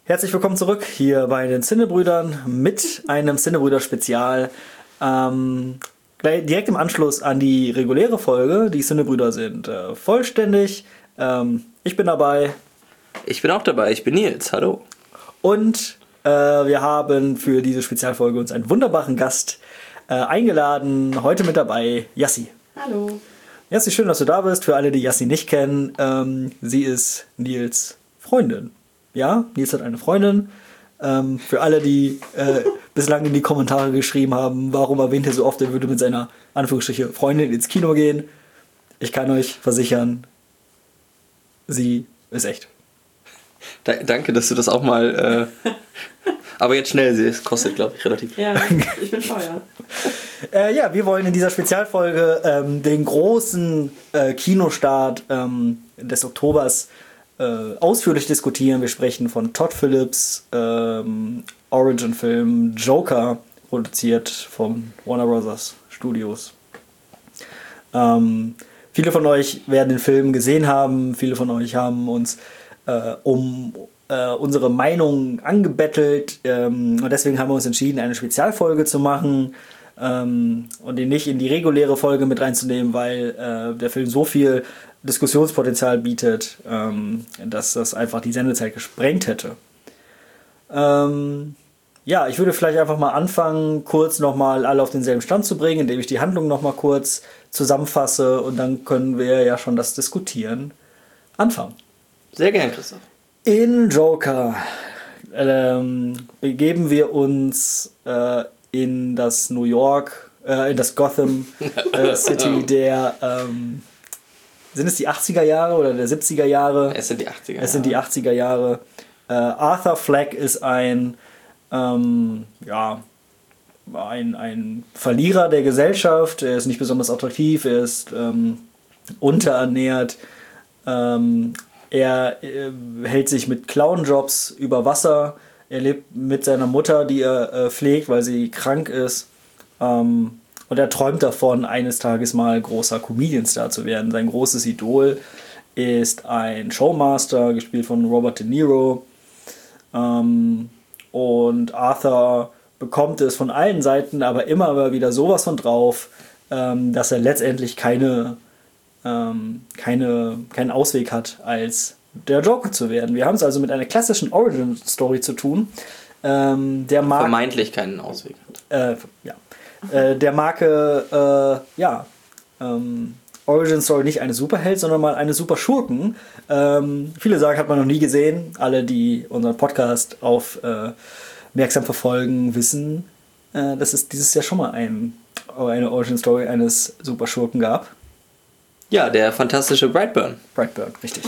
Herzlich willkommen zurück hier bei den Cinebrüdern mit einem Cinebrüder-Spezial. Direkt im Anschluss an die reguläre Folge. Die Cinebrüder sind vollständig. Ich bin dabei. Ich bin auch dabei. Ich bin Nils. Hallo. Und wir haben für diese Spezialfolge uns einen wunderbaren Gast eingeladen. Heute mit dabei Yassi. Hallo. Yassi, schön, dass du da bist. Für alle, die Yassi nicht kennen, sie ist Nils' Freundin. Ja, Nils hat eine Freundin. Für alle, die bislang in die Kommentare geschrieben haben, warum erwähnt er so oft, er würde mit seiner Anführungsstriche Freundin ins Kino gehen. Ich kann euch versichern, sie ist echt. Danke, dass du das auch mal... aber jetzt schnell, es kostet, glaube ich, relativ. Ja, ich bin teuer. Ja, wir wollen in dieser Spezialfolge den großen Kinostart des Oktobers ausführlich diskutieren. Wir sprechen von Todd Phillips Origin-Film Joker, produziert von Warner Bros. Studios. Viele von euch werden den Film gesehen haben. Viele von euch haben uns um unsere Meinung angebettelt. Und deswegen haben wir uns entschieden, eine Spezialfolge zu machen und ihn nicht in die reguläre Folge mit reinzunehmen, weil der Film so viel Diskussionspotenzial bietet, dass das einfach die Sendezeit gesprengt hätte. Ja, ich würde vielleicht einfach mal anfangen, kurz nochmal alle auf denselben Stand zu bringen, indem ich die Handlung nochmal kurz zusammenfasse und dann können wir ja schon das Diskutieren anfangen. Sehr gerne, Christoph. In Joker begeben wir uns in das New York, in das Gotham City der... sind es die 80er Jahre oder der 70er Jahre? Es sind die 80er Jahre. Es sind die 80er Jahre. Arthur Fleck ist ein Verlierer der Gesellschaft. Er ist nicht besonders attraktiv, er ist unterernährt. Er hält sich mit Clownjobs über Wasser. Er lebt mit seiner Mutter, die er pflegt, weil sie krank ist. Und er träumt davon, eines Tages mal großer Comedian-Star zu werden. Sein großes Idol ist ein Showmaster, gespielt von Robert De Niro. Und Arthur bekommt es von allen Seiten, aber immer wieder sowas von drauf, dass er letztendlich keinen Ausweg hat, als der Joker zu werden. Wir haben es also mit einer klassischen Origin-Story zu tun. Vermeintlich keinen Ausweg hat. Der Marke, Origin Story nicht eine Superheld, sondern mal eine Superschurken. Viele sagen, hat man noch nie gesehen. Alle, die unseren Podcast aufmerksam verfolgen, wissen, dass es dieses Jahr schon mal eine Origin Story eines Superschurken gab. Ja, der fantastische Brightburn. Brightburn, richtig.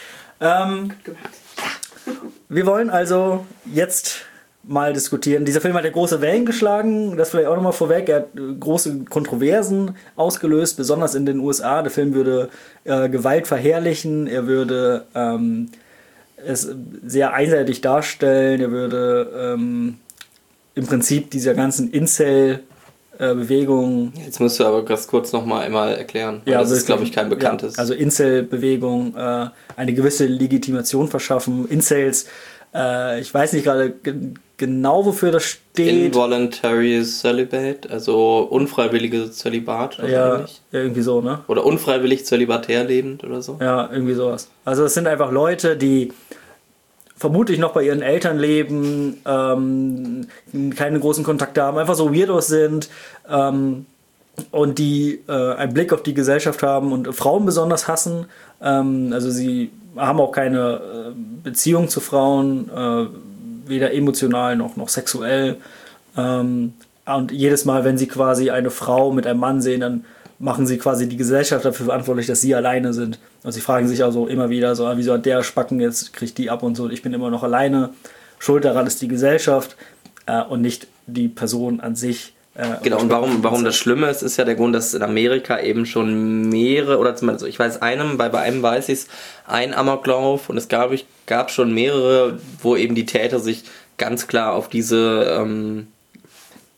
Wir wollen also jetzt mal diskutieren. Dieser Film hat ja große Wellen geschlagen, das vielleicht auch nochmal vorweg. Er hat große Kontroversen ausgelöst, besonders in den USA. Der Film würde Gewalt verherrlichen, er würde es sehr einseitig darstellen, er würde im Prinzip dieser ganzen Incel-Bewegung... Jetzt musst du aber ganz kurz nochmal einmal erklären, weil das ist, glaube ich, kein bekanntes. Ja, also Incel-Bewegung eine gewisse Legitimation verschaffen. Incels, ich weiß nicht gerade genau, wofür das steht. Involuntary Celibate, also unfreiwillige Zölibat. Oder ja, irgendwie so, ne? Oder unfreiwillig zölibatär lebend oder so. Ja, irgendwie sowas. Also es sind einfach Leute, die vermutlich noch bei ihren Eltern leben, keine großen Kontakte haben, einfach so Weirdos sind und die einen Blick auf die Gesellschaft haben und Frauen besonders hassen. Also sie haben auch keine Beziehung zu Frauen, weder emotional noch sexuell. Und jedes Mal, wenn sie quasi eine Frau mit einem Mann sehen, dann machen sie quasi die Gesellschaft dafür verantwortlich, dass sie alleine sind. Und sie fragen sich also immer wieder so, wieso hat der Spacken jetzt, kriegt die ab und so, ich bin immer noch alleine. Schuld daran ist die Gesellschaft und nicht die Person an sich. Genau, und warum das Schlimme ist ja der Grund, dass in Amerika eben schon mehrere, oder zumindest, ich weiß bei einem weiß ich es, ein Amoklauf, und es gab schon mehrere, wo eben die Täter sich ganz klar auf diese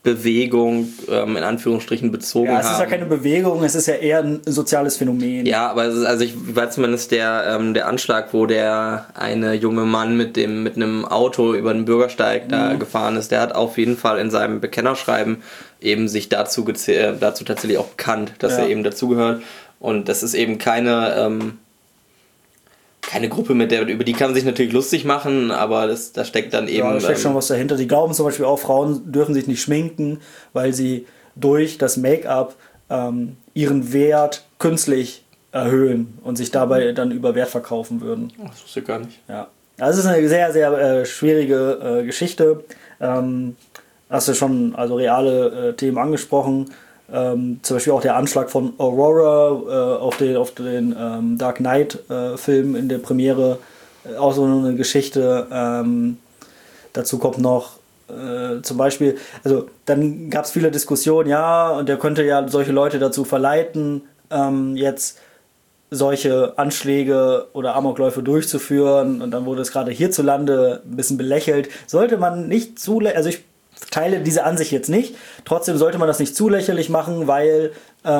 Bewegung in Anführungsstrichen bezogen haben. Ja, es ist ja keine Bewegung, es ist ja eher ein soziales Phänomen. Ja, aber es ist, also ich weiß zumindest der Anschlag, wo der eine junge Mann mit einem Auto über den Bürgersteig da gefahren ist, der hat auf jeden Fall in seinem Bekennerschreiben eben sich dazu tatsächlich auch bekannt, dass er eben dazugehört. Und das ist eben keine Gruppe, über die kann man sich natürlich lustig machen, aber da steckt dann eben... Ja, da steckt schon was dahinter. Die glauben zum Beispiel auch, Frauen dürfen sich nicht schminken, weil sie durch das Make-up ihren Wert künstlich erhöhen und sich dabei dann über Wert verkaufen würden. Ach, das wusste ich gar nicht. Ja, also es ist eine sehr, sehr schwierige Geschichte. Hast du schon also reale Themen angesprochen. Zum Beispiel auch der Anschlag von Aurora auf den Dark Knight Film in der Premiere, auch so eine Geschichte. Dazu kommt noch zum Beispiel, also dann gab es viele Diskussionen, ja, und der könnte ja solche Leute dazu verleiten, jetzt solche Anschläge oder Amokläufe durchzuführen, und dann wurde es gerade hierzulande ein bisschen belächelt. Sollte man nicht also ich teile diese Ansicht jetzt nicht. Trotzdem sollte man das nicht zu lächerlich machen, weil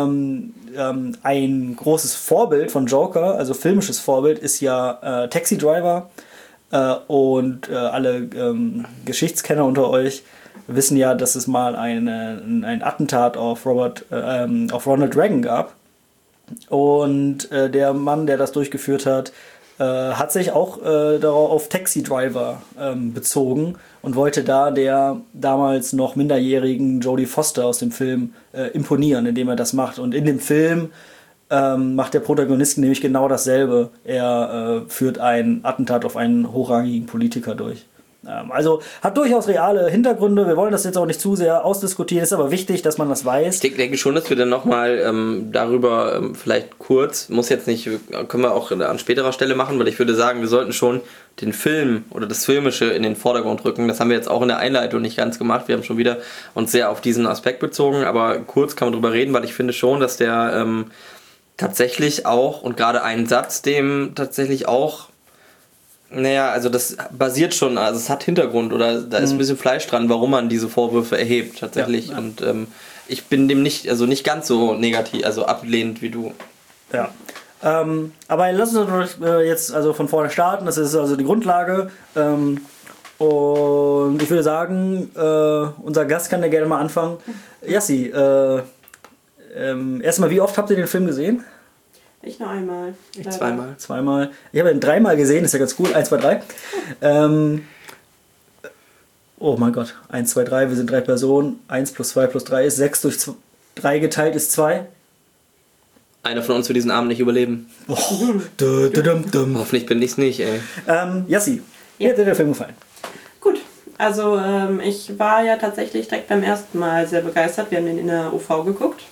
ein großes Vorbild von Joker, also filmisches Vorbild, ist ja Taxi Driver. Und alle Geschichtskenner unter euch wissen ja, dass es mal ein Attentat auf Ronald Reagan gab. Und der Mann, der das durchgeführt hat, hat sich auch darauf auf Taxi Driver bezogen und wollte da der damals noch minderjährigen Jodie Foster aus dem Film imponieren, indem er das macht. Und in dem Film macht der Protagonist nämlich genau dasselbe. Er führt ein Attentat auf einen hochrangigen Politiker durch. Also hat durchaus reale Hintergründe. Wir wollen das jetzt auch nicht zu sehr ausdiskutieren. Ist aber wichtig, dass man das weiß. Ich denke schon, dass wir dann nochmal darüber vielleicht kurz, muss jetzt nicht, können wir auch an späterer Stelle machen, weil ich würde sagen, wir sollten schon den Film oder das Filmische in den Vordergrund rücken. Das haben wir jetzt auch in der Einleitung nicht ganz gemacht. Wir haben schon wieder uns sehr auf diesen Aspekt bezogen, aber kurz kann man drüber reden, weil ich finde schon, dass der tatsächlich auch, und gerade einen Satz, dem tatsächlich auch, naja, also das basiert schon, also es hat Hintergrund oder da ist ein bisschen Fleisch dran, warum man diese Vorwürfe erhebt tatsächlich. Ja. Und ich bin dem nicht ganz so negativ, also ablehnend wie du. Ja. Aber lass uns jetzt also von vorne starten, das ist also die Grundlage. Und ich würde sagen, unser Gast kann ja gerne mal anfangen. Yassi, erstmal, wie oft habt ihr den Film gesehen? Ich nur einmal. Ich zweimal. Zweimal. Ich habe ihn 3-mal gesehen, ist ja ganz cool. 1, 2, 3. Oh mein Gott. 1, 2, 3, wir sind 3 Personen. 1 plus 2 plus 3 ist 6 durch 3 geteilt ist 2. Einer von uns wird diesen Abend nicht überleben. Oh. Hoffentlich bin ich's nicht, ey. Yassi, wie hat dir der Film gefallen? Gut. Also ich war ja tatsächlich direkt beim ersten Mal sehr begeistert. Wir haben den in der UV geguckt.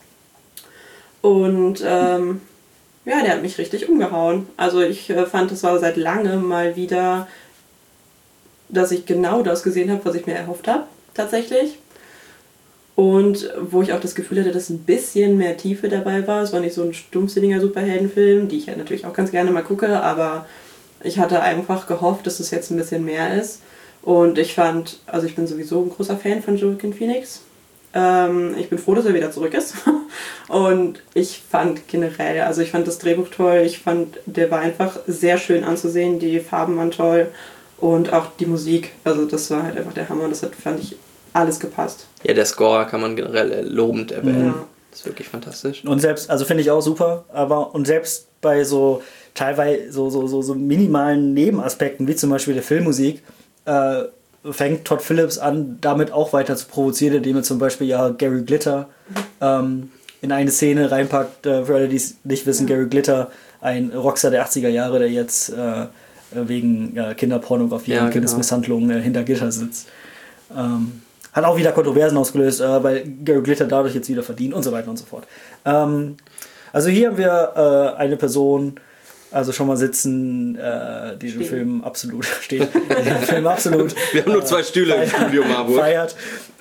Und ja, der hat mich richtig umgehauen. Also ich fand, es war seit langem mal wieder, dass ich genau das gesehen habe, was ich mir erhofft habe, tatsächlich. Und wo ich auch das Gefühl hatte, dass ein bisschen mehr Tiefe dabei war. Es war nicht so ein stumpfsinniger Superheldenfilm, die ich ja natürlich auch ganz gerne mal gucke, aber ich hatte einfach gehofft, dass es jetzt ein bisschen mehr ist. Und ich fand, also ich bin sowieso ein großer Fan von Joaquin Phoenix. Ich bin froh, dass er wieder zurück ist. Und ich fand generell, also ich fand das Drehbuch toll. Ich fand, der war einfach sehr schön anzusehen. Die Farben waren toll. Und auch die Musik. Also das war halt einfach der Hammer. Das hat, fand ich, alles gepasst. Ja, der Score kann man generell lobend erwähnen. Ja. Das ist wirklich fantastisch. Und selbst, also finde ich auch super, und selbst bei so teilweise so minimalen Nebenaspekten, wie zum Beispiel der Filmmusik, fängt Todd Phillips an, damit auch weiter zu provozieren, indem er zum Beispiel ja Gary Glitter in eine Szene reinpackt. Für alle, die es nicht wissen, Gary Glitter, ein Rockstar der 80er Jahre, der jetzt wegen Kinderpornografie und Kindesmisshandlung hinter Gitter sitzt. Hat auch wieder Kontroversen ausgelöst, weil Gary Glitter dadurch jetzt wieder verdient und so weiter und so fort. Also hier haben wir eine Person, also schon mal sitzen, die den Film absolut steht. Den Film absolut. Wir haben nur 2 Stühle im Studio, Marburg. Feiert.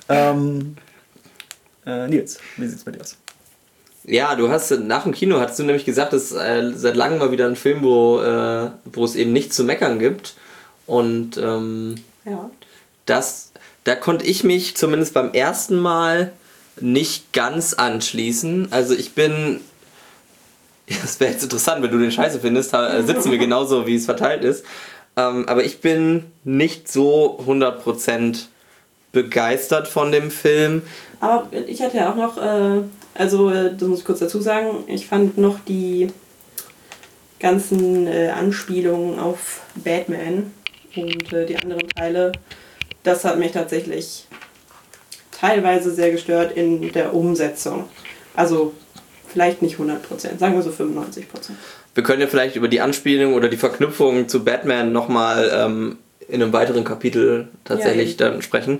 Nils, wie sieht's bei dir aus? Ja, du hast nach dem Kino hast du nämlich gesagt, dass seit langem mal wieder ein Film, wo es eben nichts zu meckern gibt. Und das da konnte ich mich zumindest beim ersten Mal nicht ganz anschließen. Also ich bin... Das wäre jetzt interessant, wenn du den scheiße findest, sitzen wir genauso, wie es verteilt ist. Aber ich bin nicht so 100% begeistert von dem Film. Aber ich hatte ja auch noch, das muss ich kurz dazu sagen, ich fand noch die ganzen Anspielungen auf Batman und die anderen Teile, das hat mich tatsächlich teilweise sehr gestört in der Umsetzung. Also vielleicht nicht 100%, sagen wir so 95%. Wir können ja vielleicht über die Anspielung oder die Verknüpfung zu Batman nochmal in einem weiteren Kapitel tatsächlich dann sprechen.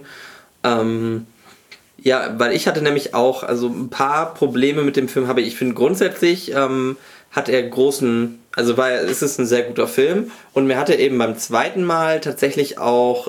Ja, weil ich hatte nämlich auch ein paar Probleme mit dem Film. Ich finde grundsätzlich hat er es ist ein sehr guter Film und mir hat er eben beim zweiten Mal tatsächlich auch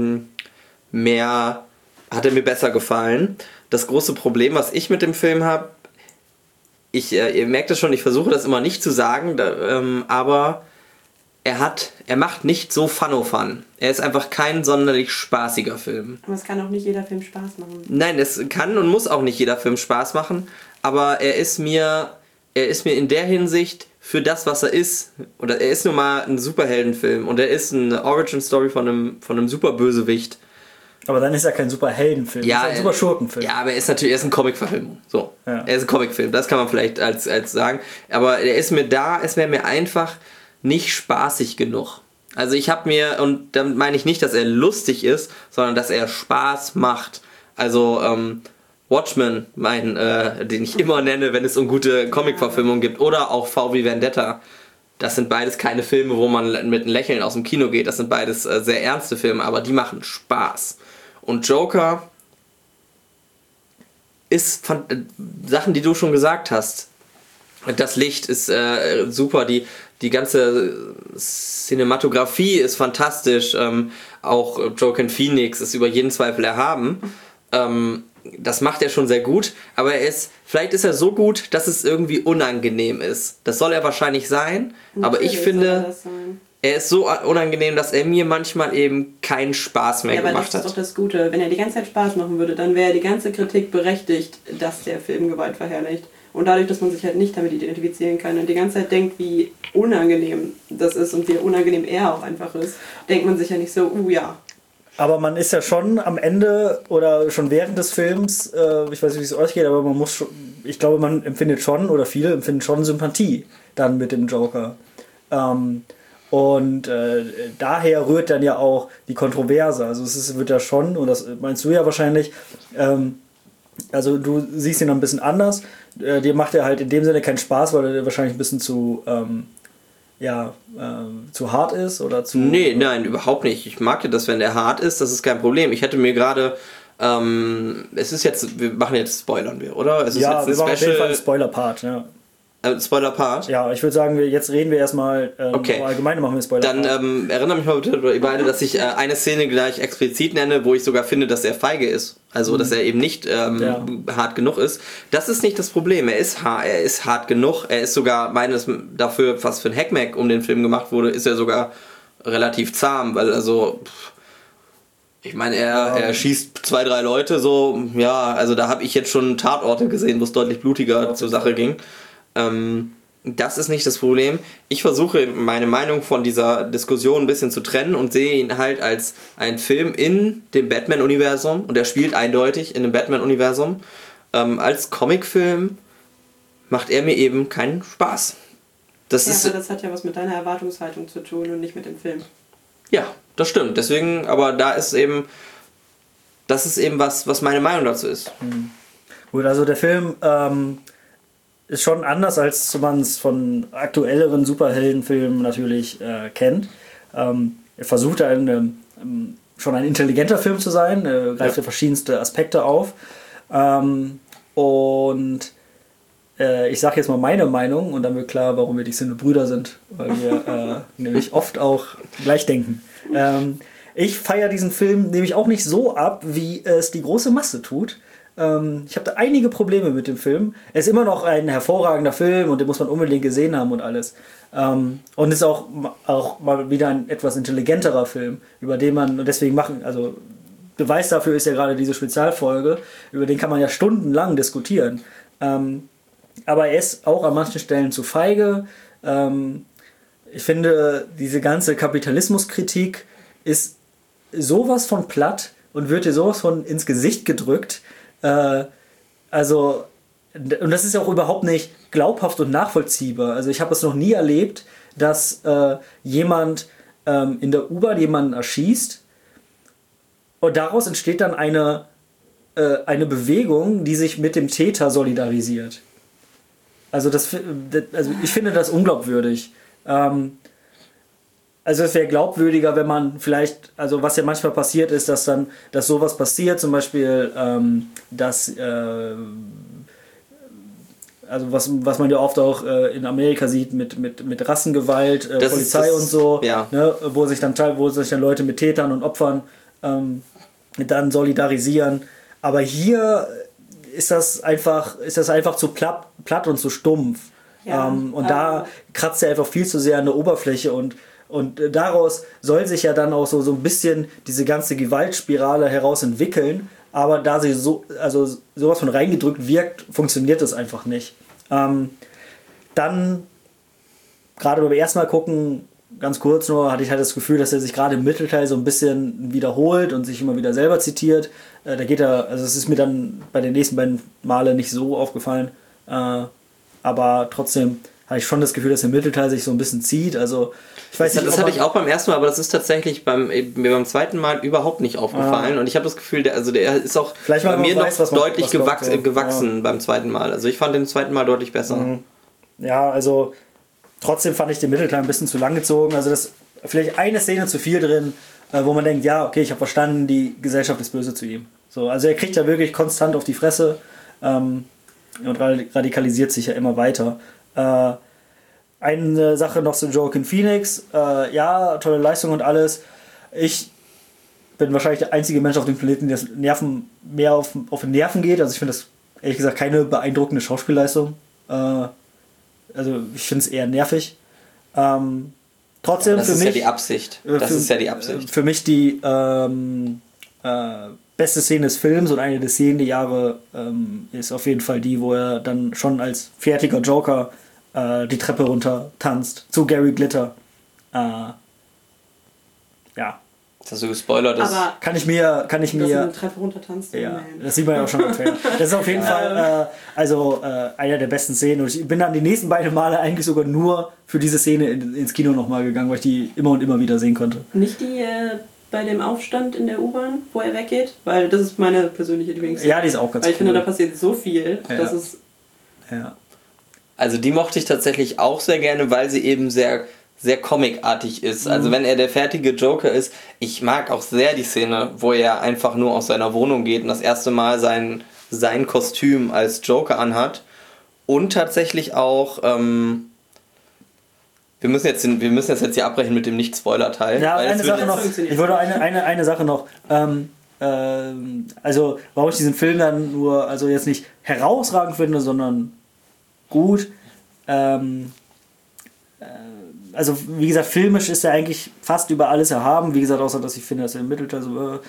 hat er mir besser gefallen. Das große Problem, was ich mit dem Film habe, ihr merkt das schon, ich versuche das immer nicht zu sagen, aber er macht nicht so Fun. Er ist einfach kein sonderlich spaßiger Film. Aber es kann auch nicht jeder Film Spaß machen. Nein, es kann und muss auch nicht jeder Film Spaß machen, aber er ist mir in der Hinsicht für das, was er ist, oder er ist nun mal ein Superheldenfilm und er ist eine Origin-Story von einem Superbösewicht. Aber dann ist er kein Superheldenfilm, ja, ist ein Superschurkenfilm. Ja, aber er ist ein Comicverfilmung. So. Ja. Er ist ein Comicfilm, das kann man vielleicht als sagen. Aber es wäre mir einfach nicht spaßig genug. Also ich habe mir, und damit meine ich nicht, dass er lustig ist, sondern dass er Spaß macht. Also Watchmen, den ich immer nenne, wenn es um gute Comicverfilmungen geht, oder auch V wie Vendetta. Das sind beides keine Filme, wo man mit einem Lächeln aus dem Kino geht. Das sind beides sehr ernste Filme, aber die machen Spaß. Und Joker ist Sachen, die du schon gesagt hast. Das Licht ist super, die ganze Cinematografie ist fantastisch. Auch Joaquin Phoenix ist über jeden Zweifel erhaben. Das macht er schon sehr gut, aber vielleicht ist er so gut, dass es irgendwie unangenehm ist. Das soll er wahrscheinlich sein, aber ich finde, er ist so unangenehm, dass er mir manchmal eben keinen Spaß mehr gemacht hat. Ja, aber das ist doch das Gute. Wenn er die ganze Zeit Spaß machen würde, dann wäre die ganze Kritik berechtigt, dass der Film Gewalt verherrlicht. Und dadurch, dass man sich halt nicht damit identifizieren kann und die ganze Zeit denkt, wie unangenehm das ist und wie unangenehm er auch einfach ist, denkt man sich ja nicht so, ja. Aber man ist ja schon am Ende oder schon während des Films, ich weiß nicht, wie es euch geht, aber ich glaube, man empfindet schon, oder viele empfinden schon Sympathie dann mit dem Joker. Daher rührt dann ja auch die Kontroverse. Also wird ja schon, und das meinst du ja wahrscheinlich, also du siehst ihn ein bisschen anders. Dir macht er halt in dem Sinne keinen Spaß, weil er wahrscheinlich ein bisschen zu hart ist oder zu... Nee, nein, überhaupt nicht. Ich mag ja das, wenn der hart ist, das ist kein Problem. Ich hätte mir gerade... wir machen jetzt, spoilern wir, oder? Es ist ja, jetzt wir machen auf jeden Fall einen Spoiler-Part, ja. Spoiler-Part? Ja, ich würde sagen, jetzt reden wir erstmal okay. Allgemein machen wir Spoiler-Part. Dann erinnere mich mal bitte, ihr beide, dass ich eine Szene gleich explizit nenne, wo ich sogar finde, dass er feige ist. Also, dass er eben nicht hart genug ist. Das ist nicht das Problem. Er ist hart genug. Er ist sogar, meines dafür, was für ein Hackmack um den Film gemacht wurde, ist er sogar relativ zahm, weil ich meine, er schießt 2, 3 Leute so, ja, also da habe ich jetzt schon Tatorte gesehen, wo es deutlich blutiger zur Sache ging. Das ist nicht das Problem. Ich versuche meine Meinung von dieser Diskussion ein bisschen zu trennen und sehe ihn halt als einen Film in dem Batman-Universum, und er spielt eindeutig in dem Batman-Universum. Als Comicfilm macht er mir eben keinen Spaß. Aber das hat ja was mit deiner Erwartungshaltung zu tun und nicht mit dem Film. Ja, das stimmt. Deswegen, aber das ist eben was meine Meinung dazu ist. Gut, also der Film ist schon anders, als man es von aktuelleren Superheldenfilmen natürlich kennt. Er versucht schon ein intelligenter Film zu sein, greift ja verschiedenste Aspekte auf. Ich sage jetzt mal meine Meinung und dann wird klar, warum wir die Brüder sind, weil wir nämlich oft auch gleich denken. Ich feiere diesen Film nämlich auch nicht so ab, wie es die große Masse tut. Ich habe da einige Probleme mit dem Film. Er ist immer noch ein hervorragender Film und den muss man unbedingt gesehen haben und alles. Und ist auch mal wieder ein etwas intelligenterer Film, über den man, und deswegen Beweis dafür ist ja gerade diese Spezialfolge, über den kann man ja stundenlang diskutieren. Aber er ist auch an manchen Stellen zu feige. Ich finde, diese ganze Kapitalismuskritik ist sowas von platt und wird dir sowas von ins Gesicht gedrückt. Und das ist auch überhaupt nicht glaubhaft und nachvollziehbar. Also ich habe es noch nie erlebt, dass jemand in der U-Bahn jemanden erschießt und daraus entsteht dann eine Bewegung, die sich mit dem Täter solidarisiert. Also ich finde das unglaubwürdig. Also es wäre glaubwürdiger, wenn man vielleicht, also was ja manchmal passiert ist, dass sowas passiert, zum Beispiel, also was man ja oft auch in Amerika sieht mit Rassengewalt, Polizei und so, ja. Ne, wo sich dann Leute mit Tätern und Opfern dann solidarisieren. Aber hier ist das einfach zu platt und zu stumpf. Ja, da kratzt er einfach viel zu sehr an der Oberfläche und daraus soll sich ja dann auch so ein bisschen diese ganze Gewaltspirale heraus entwickeln, aber da sie sowas von reingedrückt wirkt, funktioniert das einfach nicht. Dann, gerade beim ersten Mal gucken, ganz kurz nur, hatte ich halt das Gefühl, dass er sich gerade im Mittelteil so ein bisschen wiederholt und sich immer wieder selber zitiert. Es ist mir dann bei den nächsten beiden Male nicht so aufgefallen, aber trotzdem habe ich schon das Gefühl, dass der Mittelteil sich so ein bisschen zieht. Also ich weiß nicht, das hatte ich auch beim ersten Mal, aber das ist tatsächlich mir beim zweiten Mal überhaupt nicht aufgefallen. Und ich habe das Gefühl, der ist auch bei mir noch deutlich gewachsen beim zweiten Mal. Also ich fand den zweiten Mal deutlich besser. Ja, also trotzdem fand ich den Mittelteil ein bisschen zu lang gezogen. Also das vielleicht eine Szene zu viel drin, wo man denkt, ja, okay, ich habe verstanden, die Gesellschaft ist böse zu ihm. So, also er kriegt ja wirklich konstant auf die Fresse und radikalisiert sich ja immer weiter. Eine Sache noch zu Joaquin Phoenix. Ja, tolle Leistung und alles. Ich bin wahrscheinlich der einzige Mensch auf dem Planeten, der mehr auf den Nerven geht. Also ich finde das ehrlich gesagt keine beeindruckende Schauspielleistung. Also ich finde es eher nervig. Trotzdem das für ist mich, ja die Absicht. Das ist ja die Absicht. Für mich die beste Szene des Films und eine der Szenen der Jahre ist auf jeden Fall die, wo er dann schon als fertiger Joker die Treppe runter tanzt zu Gary Glitter. Ja. Das hast du gespoilert. Aber kann ich mir dass er die Treppe runter tanzt. Ja, das sieht man ja auch schon im Trailer. Das ist auf jeden Fall einer der besten Szenen. Und ich bin dann die nächsten beiden Male eigentlich sogar nur für diese Szene ins Kino nochmal gegangen, weil ich die immer und immer wieder sehen konnte. Nicht die bei dem Aufstand in der U-Bahn, wo er weggeht? Weil das ist meine persönliche Lieblingsszene. Ja, die ist auch ganz cool. Weil ich finde, da passiert so viel, dass es... Ja. Also die mochte ich tatsächlich auch sehr gerne, weil sie eben sehr, sehr comicartig ist. Also wenn er der fertige Joker ist, ich mag auch sehr die Szene, wo er einfach nur aus seiner Wohnung geht und das erste Mal sein Kostüm als Joker anhat. Und tatsächlich auch, wir müssen jetzt hier abbrechen mit dem Nicht-Spoiler-Teil. Ja, eine Sache noch. Ich wollte eine Sache noch. Also warum ich diesen Film dann nur, also jetzt nicht herausragend finde, sondern gut. Also wie gesagt, filmisch ist er eigentlich fast über alles erhaben. Wie gesagt, außer dass ich finde, dass er im Mittelteil so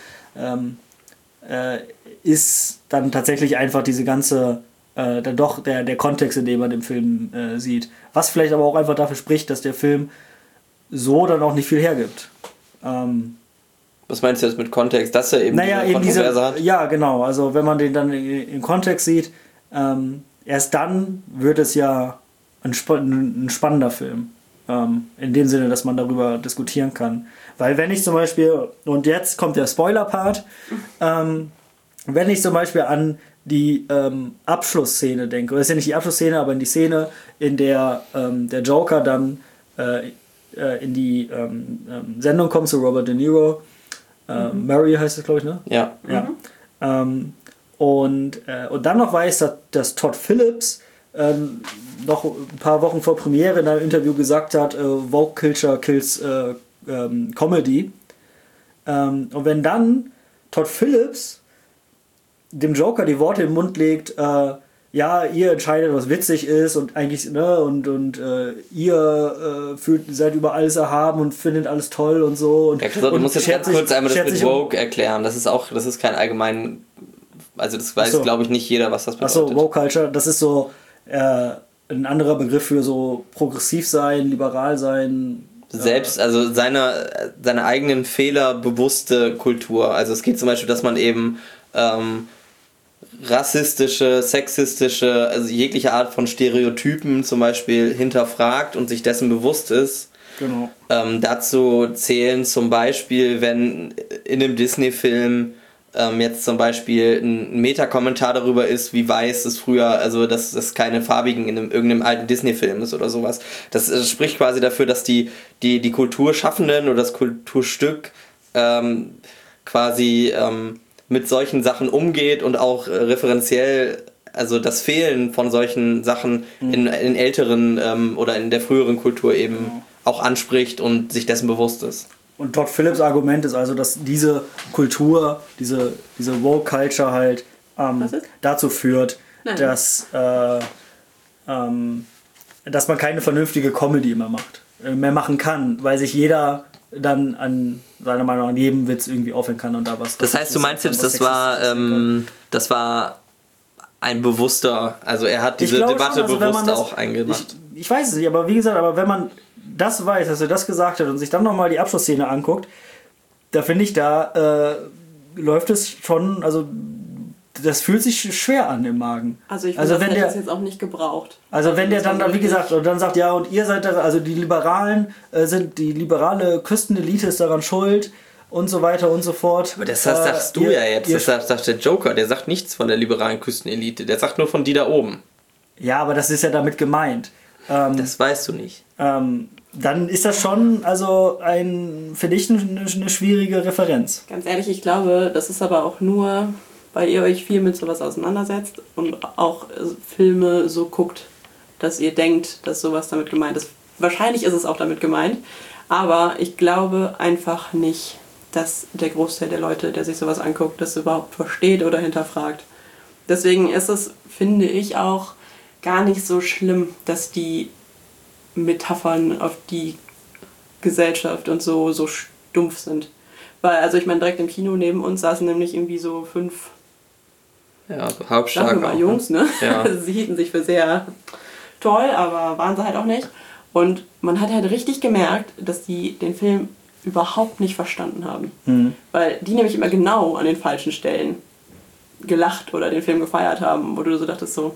ist dann tatsächlich einfach diese ganze dann doch der Kontext, in dem man den Film sieht. Was vielleicht aber auch einfach dafür spricht, dass der Film so dann auch nicht viel hergibt. Was meinst du jetzt mit Kontext? Dass er eben diese Kontroverse hat? Ja, genau. Also wenn man den dann im Kontext sieht, erst dann wird es ja ein spannender Film. In dem Sinne, dass man darüber diskutieren kann. Weil wenn ich zum Beispiel, und jetzt kommt der Spoiler-Part, wenn ich zum Beispiel an die Abschlussszene denke, das ist ja nicht die Abschlussszene, aber in die Szene, in der der Joker dann in die Sendung kommt zu Robert De Niro, Murray heißt es, glaube ich, ne? Ja. Und dann noch weiß, dass Todd Phillips noch ein paar Wochen vor Premiere in einem Interview gesagt hat, Woke Culture kills Comedy. Und wenn dann Todd Phillips dem Joker die Worte im Mund legt, ja, ihr entscheidet, was witzig ist und eigentlich, ne, und ihr seid über alles erhaben und findet alles toll und so. Und, ja, du musst jetzt ganz kurz einmal das mit Woke erklären. Das ist kein allgemein, also das weiß, glaube ich, nicht jeder, was das bedeutet. Achso, Woke Culture, das ist so ein anderer Begriff für so progressiv sein, liberal sein. Selbst, also seine eigenen Fehler bewusste Kultur. Also es geht zum Beispiel, dass man eben rassistische, sexistische, also jegliche Art von Stereotypen zum Beispiel hinterfragt und sich dessen bewusst ist. Genau. Dazu zählen zum Beispiel, wenn in einem Disney-Film jetzt zum Beispiel ein Meta-Kommentar darüber ist, wie weiß es früher, also dass es keine farbigen in irgendeinem alten Disney-Film ist oder sowas. Das spricht quasi dafür, dass die Kulturschaffenden oder das Kulturstück quasi mit solchen Sachen umgeht und auch referenziell, also das Fehlen von solchen Sachen in älteren oder in der früheren Kultur eben auch anspricht und sich dessen bewusst ist. Und Todd Phillips' Argument ist also, dass diese Kultur, diese Woke-Culture halt dazu führt, dass man keine vernünftige Comedy mehr machen kann, weil sich jeder dann an seiner Meinung nach an jedem Witz irgendwie aufhören kann und da was. Das heißt, du meinst jetzt, das war ein bewusster, also er hat diese Debatte schon, bewusst auch eingemacht. Ich weiß es nicht, aber wie gesagt, wenn man das weiß, dass er das gesagt hat und sich dann nochmal die Abschlussszene anguckt, da finde ich, da läuft es schon, also das fühlt sich schwer an im Magen. Also ich finde, hätte das jetzt auch nicht gebraucht. Also wenn der dann, wie gesagt, und dann sagt, ja, und ihr seid da, also die Liberalen die liberale Küstenelite ist daran schuld und so weiter und so fort. Aber das sagst du ja jetzt, das sagt der Joker, der sagt nichts von der liberalen Küstenelite, der sagt nur von die da oben. Ja, aber das ist ja damit gemeint. Das weißt du nicht. Dann ist das schon, also finde ich, eine schwierige Referenz. Ganz ehrlich, ich glaube, das ist aber auch nur, weil ihr euch viel mit sowas auseinandersetzt und auch Filme so guckt, dass ihr denkt, dass sowas damit gemeint ist. Wahrscheinlich ist es auch damit gemeint, aber ich glaube einfach nicht, dass der Großteil der Leute, der sich sowas anguckt, das überhaupt versteht oder hinterfragt. Deswegen ist es, finde ich, auch gar nicht so schlimm, dass die Metaphern auf die Gesellschaft und so stumpf sind. Weil, also ich meine, direkt im Kino neben uns saßen nämlich irgendwie so 5 so halbstark Jungs, ne? Ja. Also sie hielten sich für sehr toll, aber waren sie halt auch nicht. Und man hat halt richtig gemerkt, dass die den Film überhaupt nicht verstanden haben. Weil die nämlich immer genau an den falschen Stellen gelacht oder den Film gefeiert haben, wo du so dachtest so,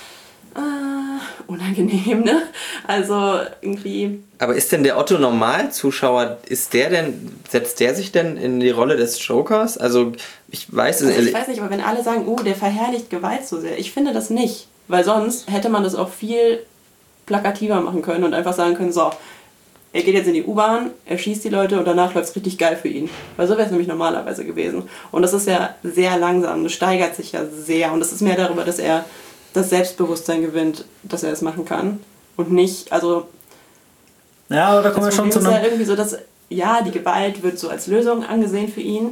unangenehm, ne? Also irgendwie... Aber ist denn der Otto-Normal-Zuschauer, setzt der sich denn in die Rolle des Jokers? Also ich weiß nicht, aber wenn alle sagen, der verherrlicht Gewalt so sehr, ich finde das nicht. Weil sonst hätte man das auch viel plakativer machen können und einfach sagen können, so, er geht jetzt in die U-Bahn, er schießt die Leute und danach läuft es richtig geil für ihn. Weil so wäre es nämlich normalerweise gewesen. Und das ist ja sehr langsam, das steigert sich ja sehr. Und das ist mehr darüber, dass er das Selbstbewusstsein gewinnt, dass er es machen kann. Und nicht, also... Ja, aber da kommen wir schon zu einem... Ja irgendwie so, dass, ja, die Gewalt wird so als Lösung angesehen für ihn.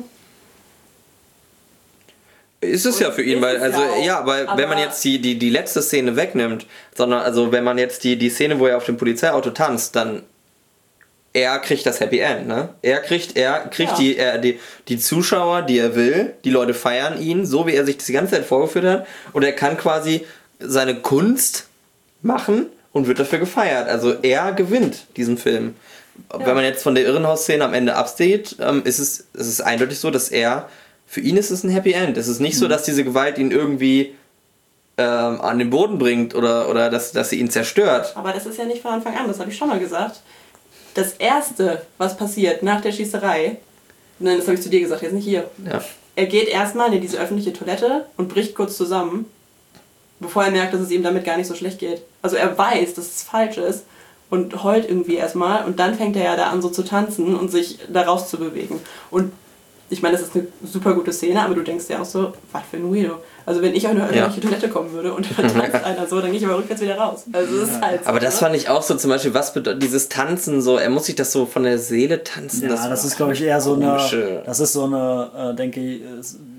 Ist es ja für ihn, weil, also, weil wenn man jetzt die letzte Szene wegnimmt, sondern, also, wenn man jetzt die Szene, wo er auf dem Polizeiauto tanzt, dann er kriegt das Happy End, ne? Er kriegt die Zuschauer, die er will, die Leute feiern ihn, so wie er sich das die ganze Zeit vorgeführt hat, und er kann quasi seine Kunst machen und wird dafür gefeiert. Also er gewinnt diesen Film. Ja. Wenn man jetzt von der Irrenhaus-Szene am Ende absteht, ist es eindeutig so, dass für ihn ist es ein Happy End. Es ist nicht so, dass diese Gewalt ihn irgendwie an den Boden bringt oder dass sie ihn zerstört. Aber das ist ja nicht von Anfang an, das habe ich schon mal gesagt. Das Erste, was passiert nach der Schießerei, nein, das habe ich zu dir gesagt, jetzt nicht hier. Ja. Er geht erstmal in diese öffentliche Toilette und bricht kurz zusammen, bevor er merkt, dass es ihm damit gar nicht so schlecht geht. Also er weiß, dass es falsch ist und heult irgendwie erstmal und dann fängt er ja da an so zu tanzen und sich da raus zu bewegen. Und ich meine, das ist eine super gute Szene, aber du denkst ja auch so, was für ein Weirdo. Also wenn ich auf eine öffentliche Toilette kommen würde und dann tanzt einer so, dann gehe ich aber rückwärts wieder raus. Also das ist halt so, aber das fand ich auch so, zum Beispiel, was bedeutet dieses Tanzen so, er muss sich das so von der Seele tanzen. Ja, das ist, glaube ich, eher so eine, das ist so eine, denke ich,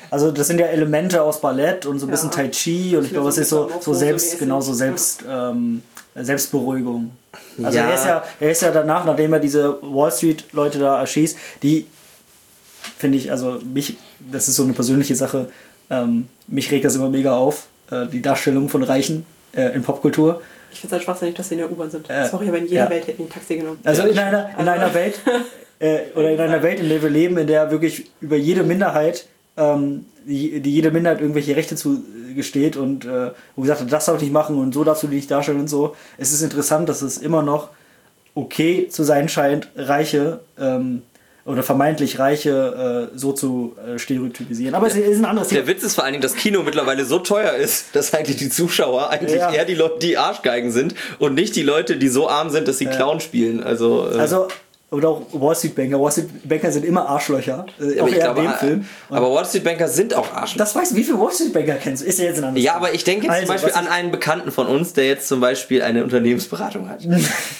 also das sind ja Elemente aus Ballett und so ein bisschen Tai Chi und ich glaube, das ist so selbst, genau so Selbstberuhigung. Also er ist ja danach, nachdem er diese Wall Street Leute da erschießt, die finde ich, also das ist so eine persönliche Sache, mich regt das immer mega auf, die Darstellung von Reichen in Popkultur. Ich finde es halt schwachsinnig, dass sie in der U-Bahn sind. Sorry, aber in jeder Welt hätten die ein Taxi genommen. Also in einer Welt, oder in einer Welt, in der wir leben, in der wirklich über jede Minderheit, die jede Minderheit irgendwelche Rechte zugesteht und wo gesagt wird, das darfst du nicht machen und so darfst du dich nicht darstellen und so. Es ist interessant, dass es immer noch okay zu sein scheint, Reiche oder vermeintlich Reiche so zu stereotypisieren. Aber es ist ein anderes Thema. Der Witz ist vor allen Dingen, dass Kino mittlerweile so teuer ist, dass eigentlich die Zuschauer eigentlich eher die Leute, die Arschgeigen sind und nicht die Leute, die so arm sind, dass sie Clown spielen. Oder auch Wall Street Banker. Wall Street Banker sind immer Arschlöcher. Auch ich glaube, in dem Film. Aber Wall Street Banker sind auch Arschlöcher. Das weißt du, wie viele Wall Street Banker kennst du? Ist ja jetzt ein anderes Ja, aber ich denke jetzt zum Beispiel an einen Bekannten von uns, der jetzt zum Beispiel eine Unternehmensberatung hat.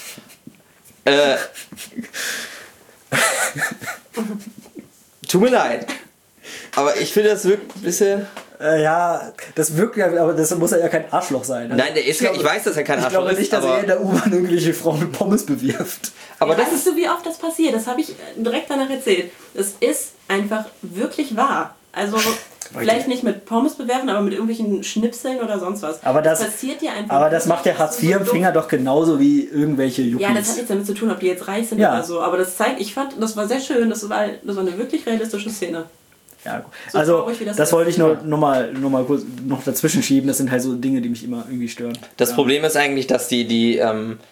Tut mir leid. Aber ich finde, das wirkt ein bisschen... das wirkt ja, aber das muss ja kein Arschloch sein. Also, nein, ich weiß, dass er kein Arschloch ist. Ich glaube nicht, dass er in der U-Bahn irgendwelche Frauen mit Pommes bewirft. Aber das ist so, wie oft das passiert. Das habe ich direkt danach erzählt. Es ist einfach wirklich wahr. Also vielleicht nicht mit Pommes bewerfen, aber mit irgendwelchen Schnipseln oder sonst was. Aber das passiert dir einfach. Aber das macht der Hartz-IV-Empfänger doch genauso wie irgendwelche Yuppies. Ja, das hat nichts damit zu tun, ob die jetzt reich sind oder so. Aber das zeigt, ich fand, das war sehr schön. Das war eine wirklich realistische Szene. Ja, also das wollte ich noch mal kurz noch dazwischen schieben. Das sind halt so Dinge, die mich immer irgendwie stören. Das Problem ist eigentlich, dass die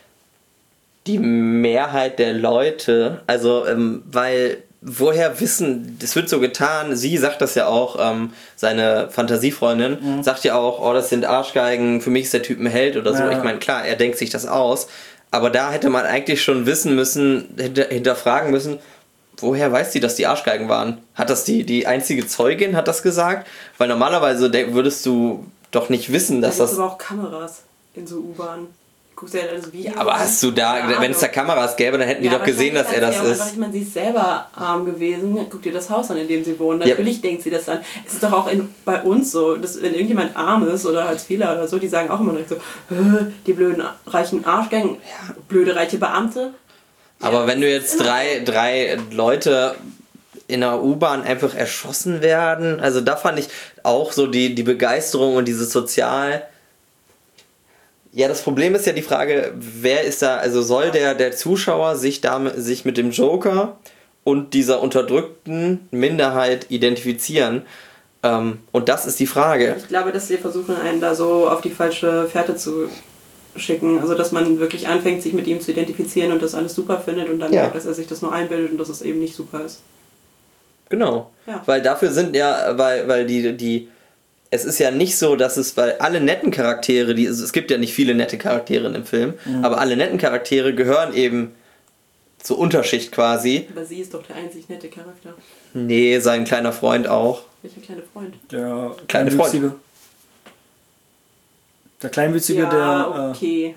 Mehrheit der Leute, also weil woher wissen, das wird so getan, sie sagt das ja auch, seine Fantasiefreundin sagt ja auch, oh, das sind Arschgeigen, für mich ist der Typ ein Held oder so. Ja. Ich meine, klar, er denkt sich das aus, aber da hätte man eigentlich schon wissen müssen, hinterfragen müssen, woher weiß sie, dass die Arschgeigen waren? Hat das die einzige Zeugin, hat das gesagt? Weil normalerweise würdest du doch nicht wissen, dass das... Es gibt aber auch Kameras in so U-Bahnen. Guckst du ja das Video. Ja, aber hast du da, wenn es da Kameras gäbe, dann hätten die doch gesehen, dass er das ist. Ich meine, sie ist selber arm gewesen. Guck dir das Haus an, in dem sie wohnen. Natürlich denkt sie das an. Es ist doch auch bei uns so, dass wenn irgendjemand arm ist oder Hartz-IVler oder so, die sagen auch immer direkt so, die blöden reichen Arschgänge, blöde reiche Beamte. Aber wenn du jetzt drei Leute in der U-Bahn einfach erschossen werden, also da fand ich auch so die Begeisterung und dieses Sozial... Ja, das Problem ist ja die Frage, wer ist da, also soll der Zuschauer sich mit dem Joker und dieser unterdrückten Minderheit identifizieren? Und das ist die Frage. Ich glaube, dass sie versuchen, einen da so auf die falsche Fährte zu schicken. Also, dass man wirklich anfängt, sich mit ihm zu identifizieren und das alles super findet und dann merkt, dass er sich das nur einbildet und dass es eben nicht super ist. Genau. Ja. Weil dafür sind weil es ist ja nicht so, dass weil alle netten Charaktere, es gibt ja nicht viele nette Charaktere im Film, aber alle netten Charaktere gehören eben zur Unterschicht quasi. Aber sie ist doch der einzig nette Charakter. Nee, sein kleiner Freund auch. Welcher kleine Freund? Der Kleinwüchsige. Der Kleinwüchsige, ja, okay.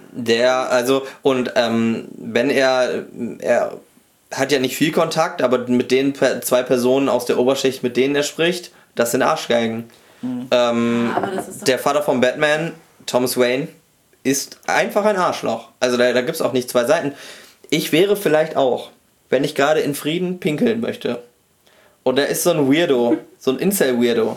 Wenn er hat ja nicht viel Kontakt, aber mit den zwei Personen aus der Oberschicht, mit denen er spricht, das sind Arschgeigen. Der Vater von Batman, Thomas Wayne, ist einfach ein Arschloch. Also da gibt es auch nicht zwei Seiten. Ich wäre vielleicht auch, wenn ich gerade in Frieden pinkeln möchte. Und da ist so ein Weirdo, so ein Incel-Weirdo.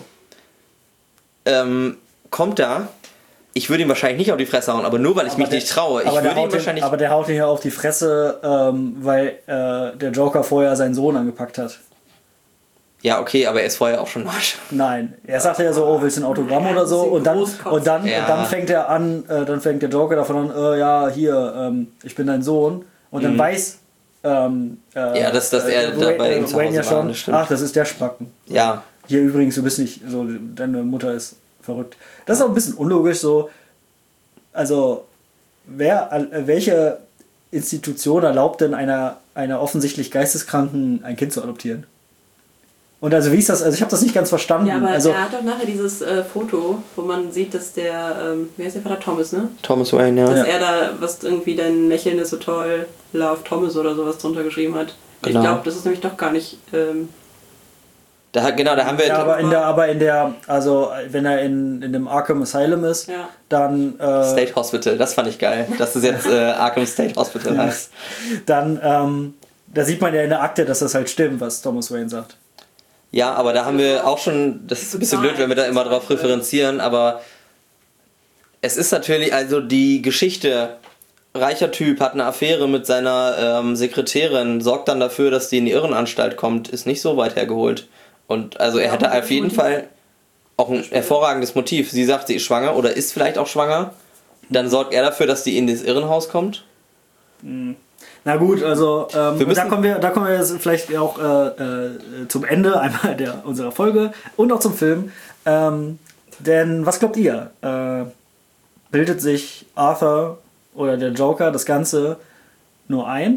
Kommt da. Ich würde ihm wahrscheinlich nicht auf die Fresse hauen, aber nur weil ich mich nicht traue. Aber der haut ihn ja auf die Fresse, weil der Joker vorher seinen Sohn angepackt hat. Ja, okay, aber er ist vorher auch schon Arsch. Nein, er sagte ja so, oh, willst du ein Autogramm oder so? Und dann fängt er an, dann fängt der Joker davon an, ich bin dein Sohn. Und dann weiß dass er dabei zu Hause ja schon, ach, das ist der Spacken. Ja. Hier übrigens, du bist nicht so, deine Mutter ist verrückt. Das ist auch ein bisschen unlogisch so. Also, welche Institution erlaubt denn einer offensichtlich Geisteskranken ein Kind zu adoptieren? Und also wie ist das? Also ich habe das nicht ganz verstanden. Ja, aber also, er hat doch nachher dieses Foto, wo man sieht, dass der, wer ist der Vater? Thomas, ne? Thomas Wayne, ja. Dass er da, was irgendwie dein Lächeln ist so toll, Love Thomas oder sowas drunter geschrieben hat. Genau. Ich glaube, das ist nämlich doch gar nicht Da haben wir... Ja, aber in der, also wenn er in dem Arkham Asylum ist, dann... State Hospital, das fand ich geil, dass es jetzt Arkham State Hospital heißt. Dann, da sieht man ja in der Akte, dass das halt stimmt, was Thomas Wayne sagt. Ja, aber da haben wir auch schon, das ist ein bisschen blöd, wenn wir da immer drauf referenzieren, aber es ist natürlich, also die Geschichte, reicher Typ, hat eine Affäre mit seiner Sekretärin, sorgt dann dafür, dass die in die Irrenanstalt kommt, ist nicht so weit hergeholt. Und also er hätte auf jeden Fall auch ein hervorragendes Motiv. Sie sagt, sie ist schwanger oder ist vielleicht auch schwanger. Dann sorgt er dafür, dass die in das Irrenhaus kommt. Na gut, also da kommen wir jetzt vielleicht auch zum Ende einmal unserer Folge und auch zum Film. Denn was glaubt ihr? Bildet sich Arthur oder der Joker das Ganze nur ein?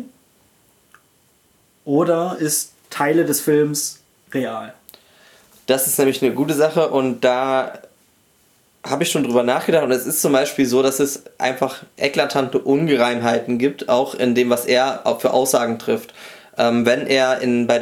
Oder ist Teile des Films real? Das ist nämlich eine gute Sache und da habe ich schon drüber nachgedacht und es ist zum Beispiel so, dass es einfach eklatante Ungereimheiten gibt, auch in dem, was er auch für Aussagen trifft. Wenn er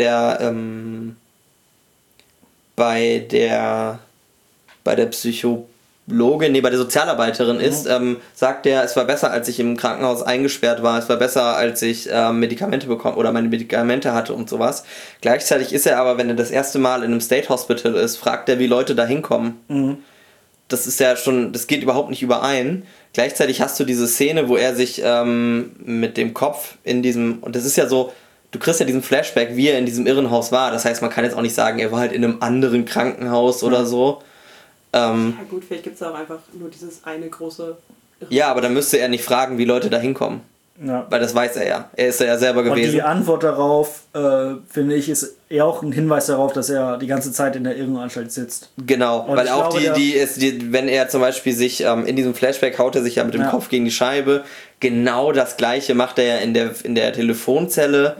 bei der Psychologin, bei der Sozialarbeiterin ist, sagt er, es war besser, als ich im Krankenhaus eingesperrt war, es war besser, als ich Medikamente bekommen oder meine Medikamente hatte und sowas. Gleichzeitig ist er aber, wenn er das erste Mal in einem State Hospital ist, fragt er, wie Leute da hinkommen. Das ist ja schon, das geht überhaupt nicht überein. Gleichzeitig hast du diese Szene, wo er sich mit dem Kopf in diesem, und das ist ja so, du kriegst ja diesen Flashback, wie er in diesem Irrenhaus war. Das heißt, man kann jetzt auch nicht sagen, er war halt in einem anderen Krankenhaus oder so. Ja gut, vielleicht gibt es auch einfach nur dieses eine große... Ja, aber dann müsste er nicht fragen, wie Leute da hinkommen. Ja. Weil das weiß er ja. Er ist ja selber gewesen. Und die Antwort darauf, finde ich, ist eher auch ein Hinweis darauf, dass er die ganze Zeit in der Irrenanstalt sitzt. Genau, und weil auch wenn er zum Beispiel sich in diesem Flashback haut er sich ja mit dem Kopf gegen die Scheibe. Genau das Gleiche macht er ja in der Telefonzelle.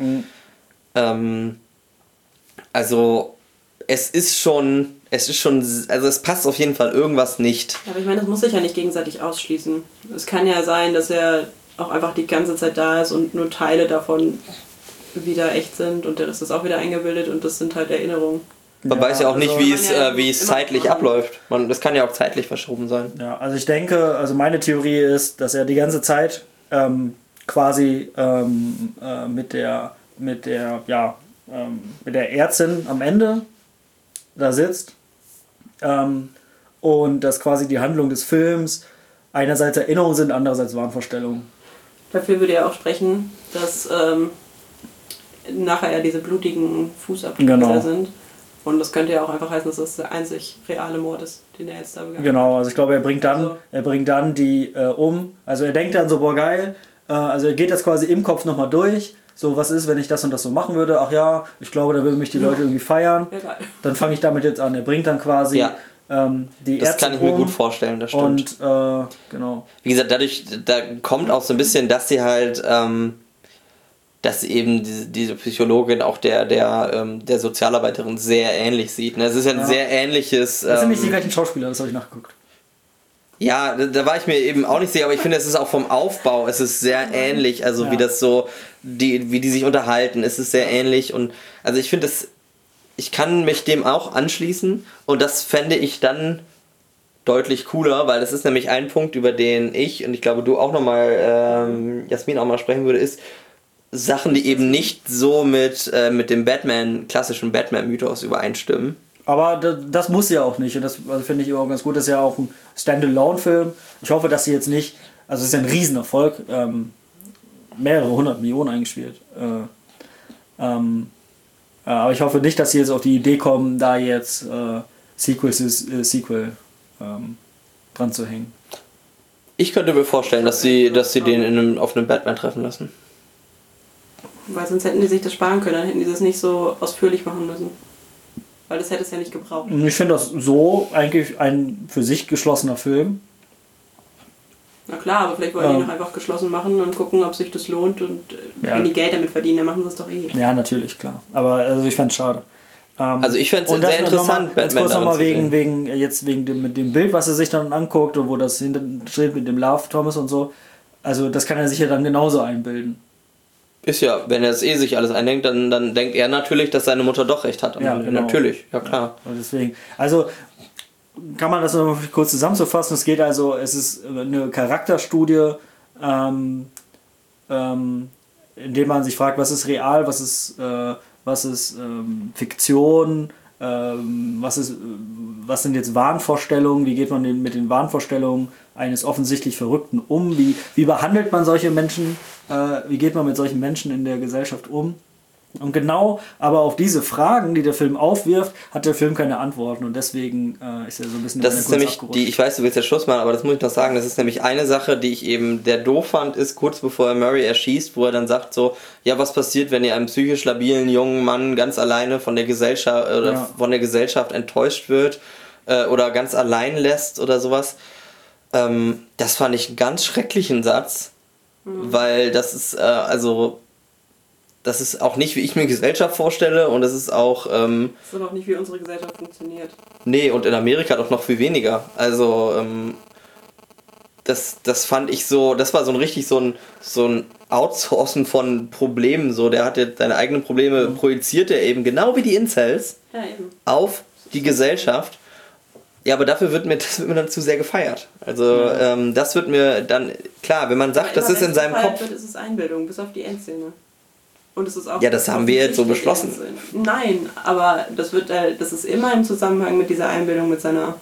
Also es ist schon, also es passt auf jeden Fall irgendwas nicht. Aber ich meine, das muss sich ja nicht gegenseitig ausschließen. Es kann ja sein, dass er auch einfach die ganze Zeit da ist und nur Teile davon wieder echt sind und der Rest ist auch wieder eingebildet und das sind halt Erinnerungen. Man weiß ja auch nicht, wie es zeitlich abläuft. Das kann ja auch zeitlich verschoben sein. Ja, also ich denke, also meine Theorie ist, dass er die ganze Zeit quasi mit der Ärztin am Ende da sitzt und dass quasi die Handlung des Films einerseits Erinnerungen sind, andererseits Wahnvorstellungen. Dafür würde ja auch sprechen, dass nachher ja diese blutigen Fußabdrücke sind. Und das könnte ja auch einfach heißen, dass das der einzig reale Mord ist, den er jetzt da begangen hat. Genau, also ich glaube, er bringt dann die um. Also er denkt dann so, boah geil, also er geht das quasi im Kopf nochmal durch. So, was ist, wenn ich das und das so machen würde? Ach ja, ich glaube, da würden mich die Leute irgendwie feiern. Ja, geil. Dann fange ich damit jetzt an. Er bringt dann quasi die Ärzte. Das kann ich mir gut vorstellen, das stimmt. Und genau. Wie gesagt, da kommt auch so ein bisschen, dass sie halt, dass eben diese Psychologin auch der Sozialarbeiterin sehr ähnlich sieht. Es ist ja ein sehr ähnliches. Das sind nicht die gleichen Schauspieler, das habe ich nachgeguckt. Ja, da war ich mir eben auch nicht sicher, aber ich finde, es ist auch vom Aufbau, es ist sehr ähnlich, also wie das so, wie die sich unterhalten, es ist sehr ähnlich und also ich finde ich kann mich dem auch anschließen und das fände ich dann deutlich cooler, weil das ist nämlich ein Punkt, über den ich und ich glaube du auch nochmal, Jasmin auch mal sprechen würde, ist Sachen, die eben nicht so mit dem klassischen Batman-Mythos übereinstimmen. Aber das muss ja auch nicht und das finde ich auch ganz gut. Das ist ja auch ein Standalone-Film. Ich hoffe, dass sie jetzt nicht, also es ist ja ein Riesenerfolg, mehrere 100 Millionen eingespielt. Aber ich hoffe nicht, dass sie jetzt auf die Idee kommen, da jetzt Sequel dran zu hängen. Ich könnte mir vorstellen, dass sie den auf einem Batman treffen lassen. Weil sonst hätten die sich das sparen können, dann hätten die das nicht so ausführlich machen müssen. Weil das hätte es ja nicht gebraucht. Ich finde das so eigentlich ein für sich geschlossener Film. Na klar, aber vielleicht wollen die noch einfach geschlossen machen und gucken, ob sich das lohnt und wenn die Geld damit verdienen, dann machen sie es doch eh. Ja, natürlich, klar. Aber also ich fände es schade. Also ich fände es sehr interessant. Jetzt kurz nochmal wegen dem Bild, was er sich dann anguckt und wo das hinten steht mit dem Love Thomas und so. Also das kann er sich ja dann genauso einbilden. Ist ja, wenn er es sich alles eindenkt, dann denkt er natürlich, dass seine Mutter doch recht hat. Ja, genau. Natürlich, ja klar. Und deswegen, also kann man das noch kurz zusammenzufassen. Es geht also, es ist eine Charakterstudie, indem man sich fragt, was ist real, was ist Fiktion, was sind jetzt Wahnvorstellungen, wie geht man mit den Wahnvorstellungen eines offensichtlich Verrückten um, wie behandelt man solche Menschen, wie geht man mit solchen Menschen in der Gesellschaft um. Und genau aber auf diese Fragen, die der Film aufwirft, hat der Film keine Antworten und deswegen ist er so ein bisschen das ist nämlich ich weiß, du willst ja Schluss machen, aber das muss ich noch sagen, das ist nämlich eine Sache, die ich eben der doof fand, ist kurz bevor er Murray erschießt, wo er dann sagt so, ja, was passiert, wenn ihr einen psychisch labilen jungen Mann ganz alleine von der Gesellschaft von der Gesellschaft enttäuscht wird oder ganz allein lässt oder sowas. Das fand ich einen ganz schrecklichen Satz, weil das ist das ist auch nicht, wie ich mir Gesellschaft vorstelle und das ist auch... das ist aber auch nicht, wie unsere Gesellschaft funktioniert. Nee, und in Amerika doch noch viel weniger. Also, das fand ich so, das war so ein Outsourcen von Problemen. So, der hat jetzt seine eigenen Probleme, projiziert er eben, genau wie die Incels, auf die Gesellschaft. Ja, aber dafür wird mir dann zu sehr gefeiert. Also, das wird mir dann, klar, wenn man sagt, das ist in seinem Kopf... Wird, ist es Einbildung, bis auf die Endszene. Und es ist auch, ja, das haben wir jetzt so beschlossen. Nein, aber das ist immer im Zusammenhang mit dieser Einbildung mit seiner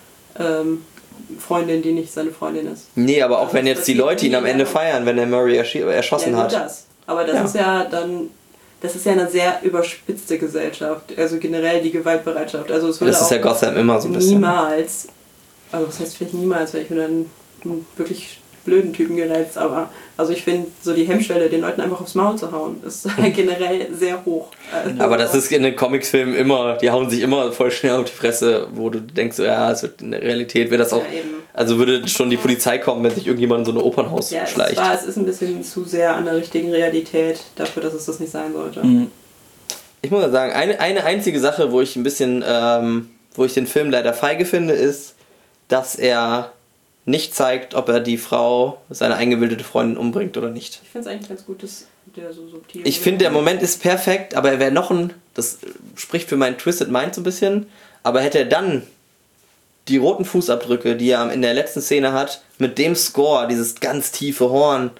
Freundin, die nicht seine Freundin ist. Nee, aber auch also wenn jetzt die Leute ihn am Ende feiern, wenn er Murray erschossen hat. Das. Aber das ist ja dann, das ist ja eine sehr überspitzte Gesellschaft. Also generell die Gewaltbereitschaft. Also es würde das ist ja Gotham immer so ein bisschen. Niemals, also was heißt vielleicht niemals, weil ich bin dann wirklich blöden Typen gereizt, aber also ich finde, so die Hemmschwelle, den Leuten einfach aufs Maul zu hauen, ist generell sehr hoch. Aber das ist in den Comics-Filmen immer, die hauen sich immer voll schnell auf die Fresse, wo du denkst, ja, es wird in der Realität wäre das auch, also würde schon die Polizei kommen, wenn sich irgendjemand in so ein Opernhaus schleicht. Ja, es ist ein bisschen zu sehr an der richtigen Realität dafür, dass es das nicht sein sollte. Ich muss sagen, eine einzige Sache, wo ich ein bisschen, wo ich den Film leider feige finde, ist, dass er nicht zeigt, ob er die Frau, seine eingebildete Freundin, umbringt oder nicht. Ich finde es eigentlich ganz gut, dass der so subtil... Ich finde, der Moment ist perfekt, aber er wäre noch das spricht für meinen Twisted Mind so ein bisschen, aber hätte er dann die roten Fußabdrücke, die er in der letzten Szene hat, mit dem Score, dieses ganz tiefe Horn,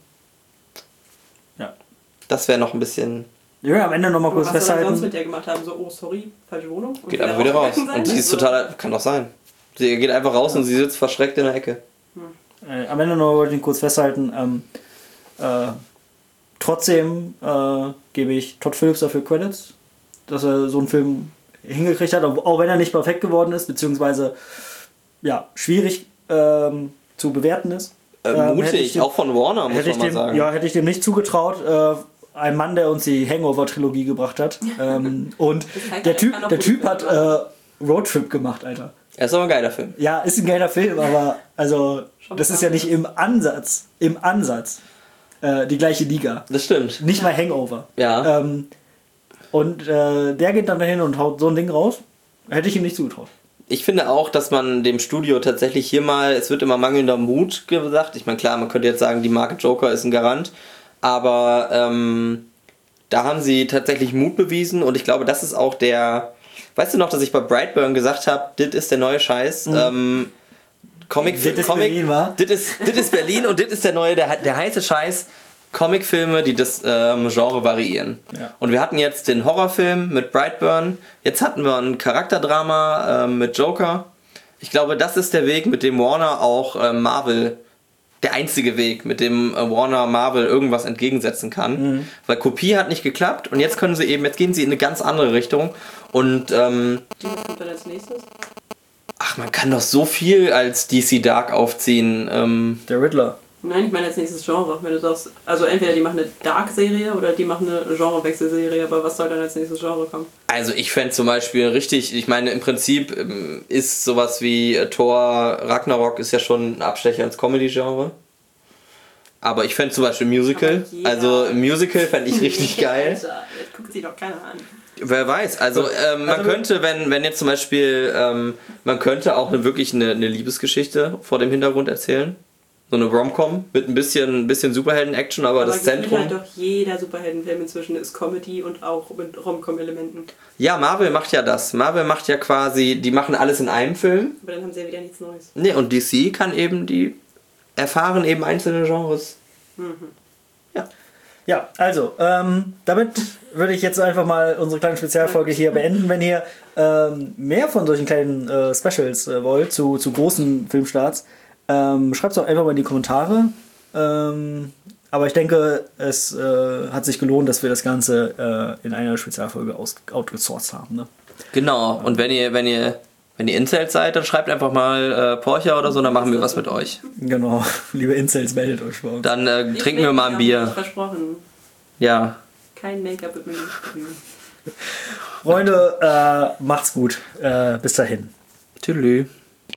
ja, das wäre noch ein bisschen... Ja, am Ende nochmal kurz festhalten. Was wir sonst mit der gemacht haben, so, oh sorry, falsche Wohnung. Und geht einfach wieder raus. Und sie ist total, kann doch sein. Sie geht einfach raus und sie sitzt verschreckt in der Ecke. Am Ende noch wollte ich kurz festhalten, trotzdem gebe ich Todd Phillips dafür Credits, dass er so einen Film hingekriegt hat, auch wenn er nicht perfekt geworden ist, beziehungsweise ja, schwierig zu bewerten ist. Mutig, auch von Warner, muss man mal sagen. Ja, hätte ich dem nicht zugetraut. Ein Mann, der uns die Hangover-Trilogie gebracht hat. Und der Typ hat Roadtrip gemacht, Alter. Er ist aber ein geiler Film. Ja, ist ein geiler Film, aber also das ist ja nicht im Ansatz die gleiche Liga. Das stimmt. Nicht mal Hangover. Ja. Und der geht dann dahin und haut so ein Ding raus. Hätte ich ihm nicht zugetraut. Ich finde auch, dass man dem Studio tatsächlich hier mal, es wird immer mangelnder Mut gesagt. Ich meine, klar, man könnte jetzt sagen, die Marke Joker ist ein Garant. Aber da haben sie tatsächlich Mut bewiesen und ich glaube, das ist auch der... Weißt du noch, dass ich bei Brightburn gesagt habe, das ist der neue Scheiß? Berlin, war? Das ist Berlin und das ist der neue, der heiße Scheiß. Comicfilme, die das Genre variieren. Ja. Und wir hatten jetzt den Horrorfilm mit Brightburn. Jetzt hatten wir ein Charakterdrama mit Joker. Ich glaube, das ist der Weg, mit dem Warner auch Marvel... Der einzige Weg, mit dem Warner Marvel irgendwas entgegensetzen kann. Weil Kopie hat nicht geklappt und jetzt gehen sie in eine ganz andere Richtung. Und was kommt dann als nächstes? Ach, man kann doch so viel als DC Dark aufziehen. Der Riddler. Nein, ich meine als nächstes Genre. Wenn du sagst, also entweder die machen eine Dark-Serie oder die machen eine Genrewechselserie, aber was soll dann als nächstes Genre kommen? Also ich fände zum Beispiel richtig, ich meine im Prinzip ist sowas wie Thor Ragnarok ist ja schon ein Abstecher ins Comedy-Genre. Aber ich fände zum Beispiel Musical, also Musical fände ich richtig geil. Jetzt guckt sich doch keiner an. Wer weiß, also man könnte, wenn jetzt zum Beispiel, man könnte auch wirklich eine Liebesgeschichte vor dem Hintergrund erzählen. So eine Rom-Com mit ein bisschen Superhelden-Action, aber das Zentrum... halt doch jeder Superheldenfilm inzwischen ist Comedy und auch mit Rom-Com-Elementen. Ja, Marvel macht ja das. Marvel macht ja quasi, die machen alles in einem Film. Aber dann haben sie ja wieder nichts Neues. Nee, und DC kann eben, die erfahren eben einzelne Genres. Ja. Ja, also, damit würde ich jetzt einfach mal unsere kleine Spezialfolge hier beenden. Wenn ihr mehr von solchen kleinen Specials wollt, zu großen Filmstarts, schreibt es doch einfach mal in die Kommentare. Aber ich denke, es hat sich gelohnt, dass wir das Ganze in einer Spezialfolge outgesourced haben. Ne? Genau, und wenn ihr Incels seid, dann schreibt einfach mal Porcher oder so, dann machen wir was mit euch. Genau, liebe Incels, meldet euch bei uns. Dann trinken wir mal ein Bier. Versprochen. Ja. Kein Make-up wird mir nicht bringen. Freunde, macht's gut. Bis dahin. Tschüss.